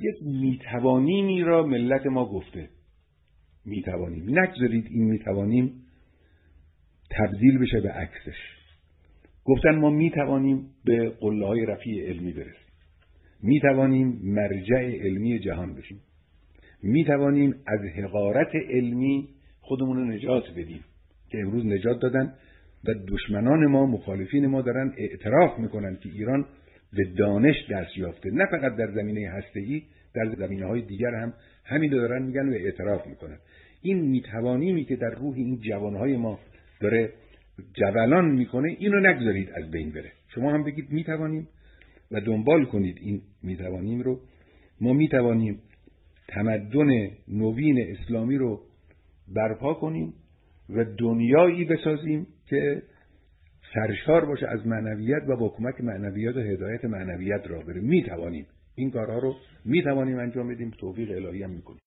یک میتوانیمی را ملت ما گفته. میتوانیم. نگذارید این میتوانیم تبدیل بشه به عکسش. گفتن ما میتوانیم به قله‌های رفیع علمی برسیم. میتوانیم مرجع علمی جهان بشیم. میتوانیم از حقارت علمی خودمون رو نجات بدیم که امروز نجات دادن و دشمنان ما، مخالفین ما دارن اعتراف میکنن که ایران به دانش دست یافته، نه فقط در زمینه هسته‌ای، در زمینه‌های دیگر هم همین رو دارن میگن و اعتراف میکنن. این میتوانیمی که در روح این جوانهای ما داره جولان میکنه، اینو نگذارید از بین بره. شما هم بگید میتوانیم و دنبال کنید این میتوانیم رو. ما میتوانیم تمدن نوین اسلامی رو برپا کنیم و دنیایی بسازیم که سرشار باشه از معنویت و با کمک معنویت و هدایت معنویت را بره. میتوانیم این کارها رو میتوانیم انجام بدیم. توفیق الهی هم میکنیم.